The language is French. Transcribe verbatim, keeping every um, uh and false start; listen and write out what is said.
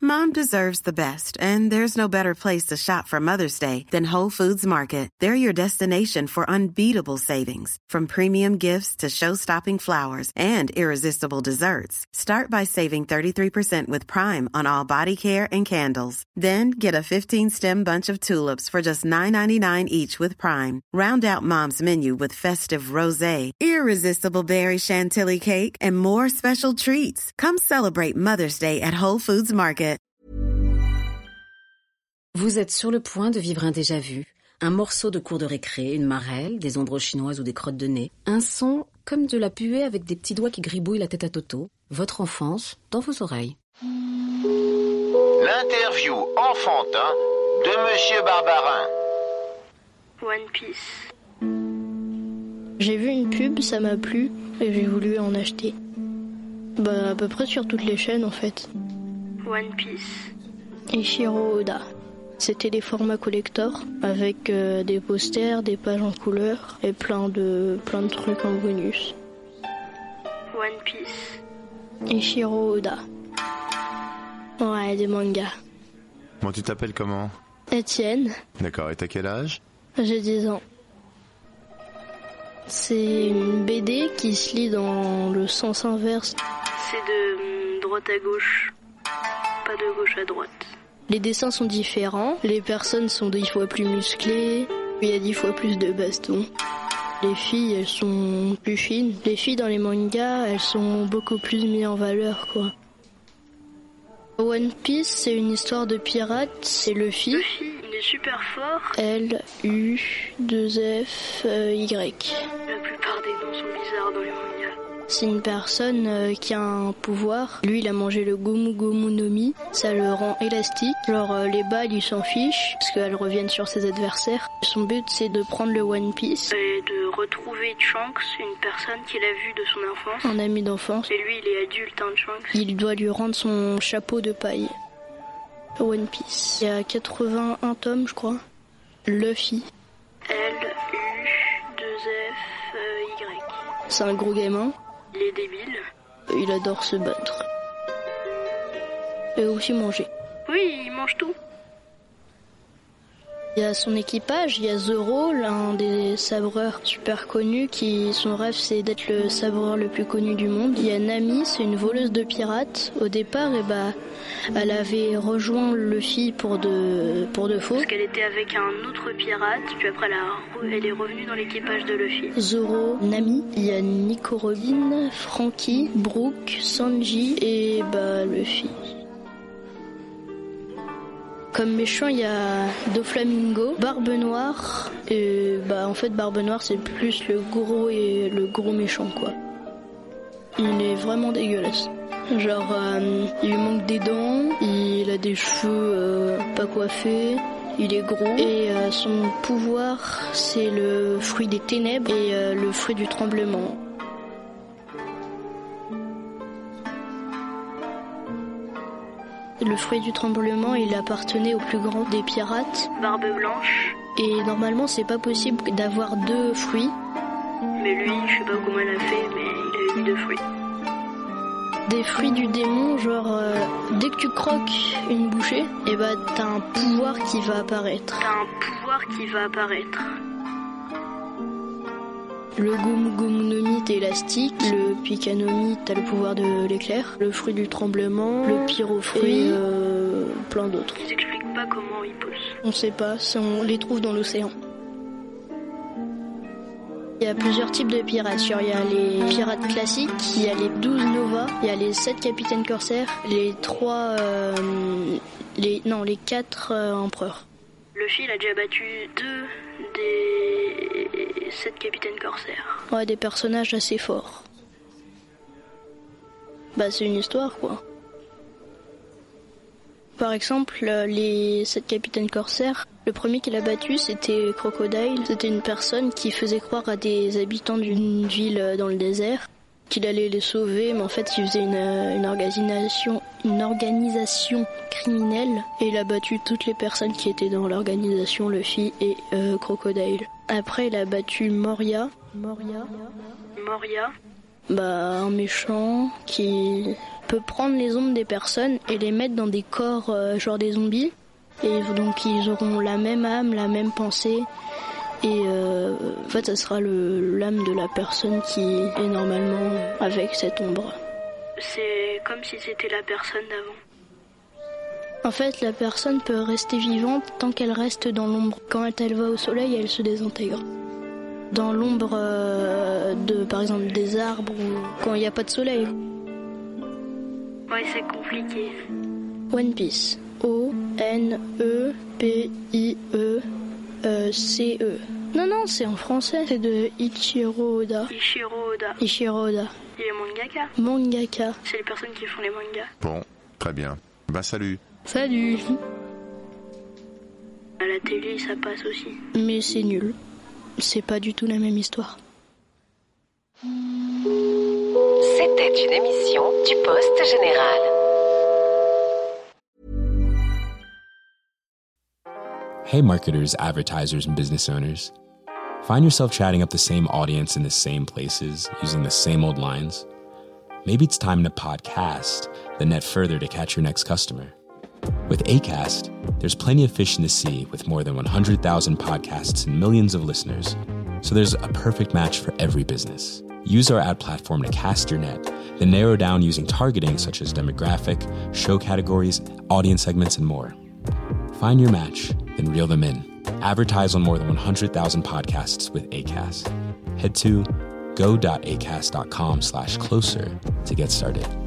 Mom deserves the best, and there's no better place to shop for Mother's Day than Whole Foods Market. They're your destination for unbeatable savings, from premium gifts to show-stopping flowers and irresistible desserts. Start by saving thirty-three percent with Prime on all body care and candles. Then get a fifteen-stem bunch of tulips for just nine ninety-nine each with Prime. Round out Mom's menu with festive rosé, irresistible berry chantilly cake, and more special treats. Come celebrate Mother's Day at Whole Foods Market. Vous êtes sur le point de vivre un déjà-vu, un morceau de cours de récré, une marelle, des ombres chinoises ou des crottes de nez, un son comme de la puée avec des petits doigts qui gribouillent la tête à Toto, votre enfance dans vos oreilles. L'interview enfantin de Monsieur Barbarin. One Piece. J'ai vu une pub, ça m'a plu et j'ai voulu en acheter. Bah à peu près sur toutes les chaînes en fait. One Piece. Eiichiro Oda. C'était des formats collector avec euh, des posters, des pages en couleur et plein de plein de trucs en bonus. One Piece. Eiichiro Oda. Ouais, des mangas. Bon, tu t'appelles comment ? Étienne. D'accord, et t'as quel âge ? J'ai dix ans. C'est une B D qui se lit dans le sens inverse. C'est de droite à gauche, pas de gauche à droite. Les dessins sont différents, les personnes sont dix fois plus musclées, il y a dix fois plus de bastons. Les filles, elles sont plus fines. Les filles dans les mangas, elles sont beaucoup plus mises en valeur, quoi. One Piece, c'est une histoire de pirate, c'est Luffy. Luffy, il est super fort. L, U, deux F, Y. La plupart des noms sont bizarres dans les mangas. C'est une personne euh, qui a un pouvoir. Lui, il a mangé le Gomu Gomu no Mi. Ça le rend élastique. Genre, euh, les balles, il s'en fiche, parce qu'elles reviennent sur ses adversaires. Son but, c'est de prendre le One Piece et de retrouver Trunks, une personne qu'il a vue de son enfance. Un ami d'enfance. Et lui, il est adulte, hein, Trunks. Il doit lui rendre son chapeau de paille. One Piece. Il y a quatre-vingt-un tomes, je crois. Luffy. L, U, deux F, Y. C'est un gros gamin. Il est débile. Il adore se battre. Et aussi manger. Oui, il mange tout. Il y a son équipage, il y a Zoro, l'un des sabreurs super connus, qui son rêve c'est d'être le sabreur le plus connu du monde. Il y a Nami, c'est une voleuse de pirates. Au départ, et bah, elle avait rejoint Luffy pour de, pour de faux. Parce qu'elle était avec un autre pirate, puis après elle, a, elle est revenue dans l'équipage de Luffy. Zoro, Nami, il y a Nico Robin, Franky, Brook, Sanji et bah Luffy. Comme méchant, il y a Doflamingo, Barbe Noire. Et bah en fait, Barbe Noire, c'est plus le gros et le gros méchant, quoi. Il est vraiment dégueulasse. Genre, euh, il lui manque des dents, il a des cheveux euh, pas coiffés, il est gros. Et euh, son pouvoir, c'est le fruit des ténèbres et euh, le fruit du tremblement. Le fruit du tremblement, il appartenait au plus grand des pirates, Barbe Blanche. Et normalement, c'est pas possible d'avoir deux fruits. Mais lui, je sais pas comment il a fait, mais il a eu deux fruits. Des fruits du démon, genre, euh, dès que tu croques une bouchée, et bah t'as un pouvoir qui va apparaître. T'as un pouvoir qui va apparaître. Le Gomu Gomu no Mi, t'es élastique. Le Pika no Mi, t'as le pouvoir de l'éclair. Le fruit du tremblement. Le pyrofruit. Et euh, plein d'autres. Ils expliquent pas comment ils poussent. On sait pas, on les trouve dans l'océan. Il y a plusieurs types de pirates. Il y a les pirates classiques, il y a les douze Nova, il y a les sept capitaines corsaires, les trois... Euh, les, non, les quatre euh, empereurs. Luffy, il a déjà battu deux des sept capitaines corsaires. Ouais, des personnages assez forts. Bah, c'est une histoire, quoi. Par exemple, les sept capitaines corsaires, le premier qu'il a battu, c'était Crocodile. C'était une personne qui faisait croire à des habitants d'une ville dans le désert qu'il allait les sauver, mais en fait, il faisait une, une organisation, une organisation criminelle, et il a battu toutes les personnes qui étaient dans l'organisation, Luffy et euh, Crocodile. Après, il a battu Moria. Moria. Moria. Bah, un méchant qui peut prendre les ombres des personnes et les mettre dans des corps euh, genre des zombies. Et donc ils auront la même âme, la même pensée. Et euh, en fait, ça sera le, l'âme de la personne qui est normalement avec cette ombre. C'est comme si c'était la personne d'avant. En fait, la personne peut rester vivante tant qu'elle reste dans l'ombre. Quand elle va au soleil, elle se désintègre. Dans l'ombre euh, de, par exemple, des arbres ou quand il n'y a pas de soleil. Ouais, c'est compliqué. One Piece. O N E P I E C E. Non, non, c'est en français. C'est de Ichiro Oda. Ichiro Oda. Ichiro Oda. Il est mangaka. Mangaka. C'est les personnes qui font les mangas. Bon, très bien. Bah salut. Salut. À la télé, ça passe aussi. Mais c'est nul. C'est pas du tout la même histoire. C'était une émission du Poste Général. Hey marketers, advertisers, and business owners. Find yourself chatting up the same audience in the same places, using the same old lines? Maybe it's time to podcast, then net further to catch your next customer. With Acast, there's plenty of fish in the sea with more than one hundred thousand podcasts and millions of listeners. So there's a perfect match for every business. Use our ad platform to cast your net, then narrow down using targeting such as demographic, show categories, audience segments, and more. Find your match, then reel them in. Advertise on more than one hundred thousand podcasts with Acast. Head to go.acast.com slash closer to get started.